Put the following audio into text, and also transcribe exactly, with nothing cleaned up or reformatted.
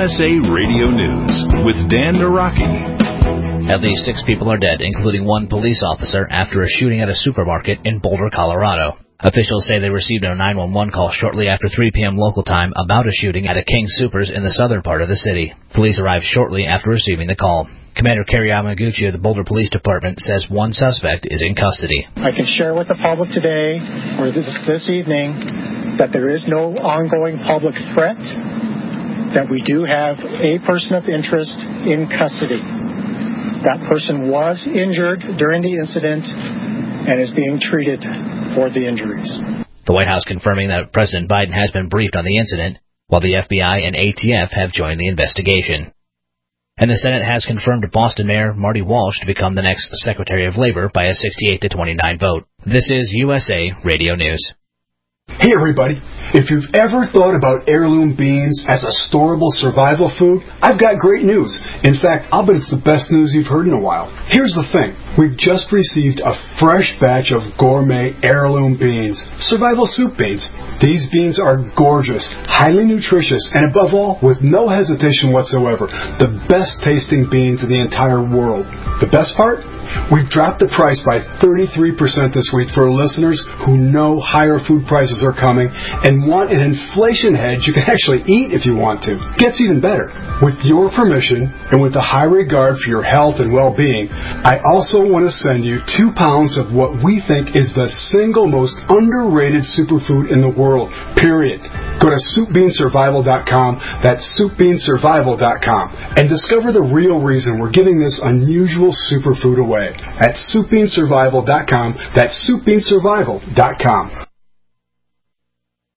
S A Radio News with Dan Naraki. At least six people are dead, including one police officer, after a shooting at a supermarket in Boulder, Colorado. Officials say they received a nine one one call shortly after three p.m. local time about a shooting at a King Soopers in the southern part of the city. Police arrived shortly after receiving the call. Commander Kerry Yamaguchi of the Boulder Police Department says one suspect is in custody. I can share with the public today, or this, this evening, that there is no ongoing public threat, that we do have a person of interest in custody. That person was injured during the incident and is being treated for the injuries. The White House confirming that President Biden has been briefed on the incident, while the F B I and A T F have joined the investigation. And the Senate has confirmed Boston Mayor Marty Walsh to become the next Secretary of Labor by a sixty-eight to twenty-nine vote. This is U S A Radio News. Hey everybody, if you've ever thought about heirloom beans as a storable survival food, I've got great news. In fact, I'll bet it's the best news you've heard in a while. Here's the thing. We've just received a fresh batch of gourmet heirloom beans, survival soup beans. These beans are gorgeous, highly nutritious, and above all, with no hesitation whatsoever, the best tasting beans in the entire world. The best part? We've dropped the price by thirty-three percent this week for listeners who know higher food prices are coming and want an inflation hedge you can actually eat if you want to. Gets even better. With your permission and with a high regard for your health and well-being, I also want to send you two pounds of what we think is the single most underrated superfood in the world, period. Go to soup bean survival dot com, that's soup bean survival dot com, and discover the real reason we're giving this unusual superfood away at soup bean survival dot com, that's soup bean survival dot com.